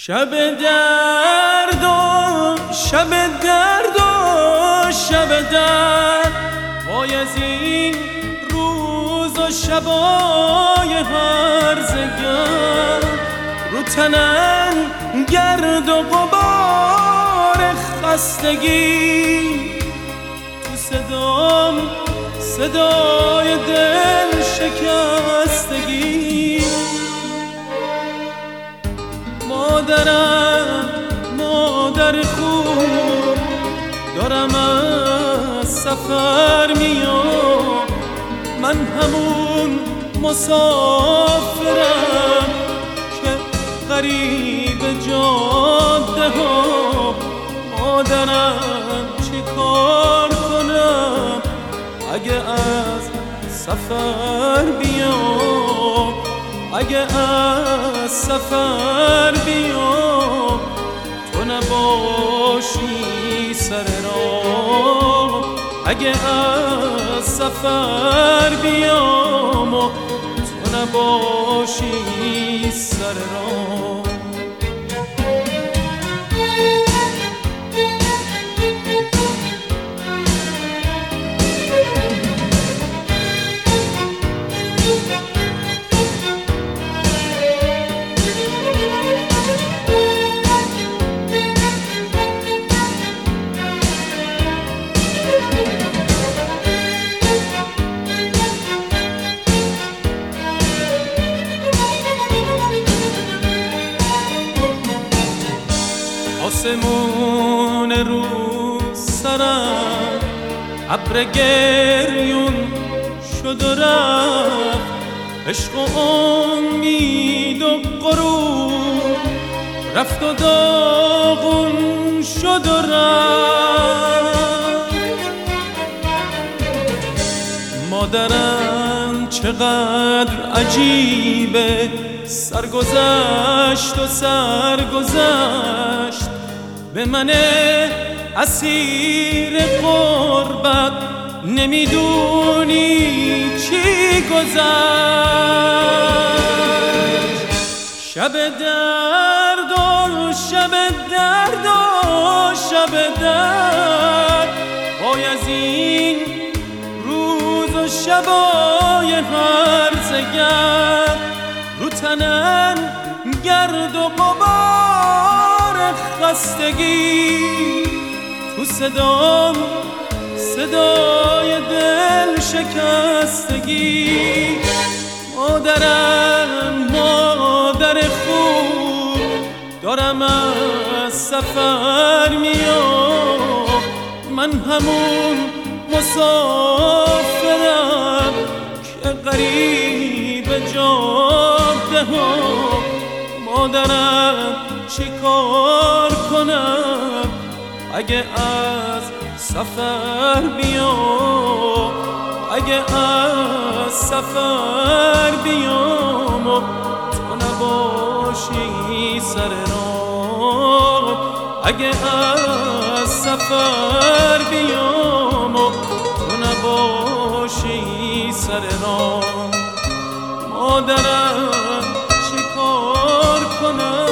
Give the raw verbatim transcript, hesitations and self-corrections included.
شب درد و شب درد و شب درد، وای از این روز و شبای هرزگرد، رو تنم گرد و غبار خستگی، تو صدام صدای دل شکستگی. مادرم مادر خوب، دارم از سفر میام، من همون مسافرم که غریب جاده ها. مادرم چی کار کنم اگه از سفر بیام، اگه از سفر بیام، تو نباشی سر راه. اگه از سفر بیام و تو نباشی سر راه. آسمون رو سرم ابر گریون شد و رفت، عشق و امید و غرور رفت و داغون شد و رفت. مادرم چقدر عجیبه، سرگذشت و سرگذشت، به من اسیر غربت نمیدونی چی گذشت. شب درد و شب درد و شب درد، وای از این روز و شبای هرزگرد، رو تنم گرد و غبار خستگی، تو صدام صدای دل شکستگی. مادرم مادر خوب، دارم از سفر میام، من همون مسافرم که غریب جاده ها. مادرم چی کار کنم اگه از سفر بیام، اگه از سفر بیام و تو نباشی سر راه. اگه از سفر بیام و تو نباشی سر راه. مادرم چی کار کنم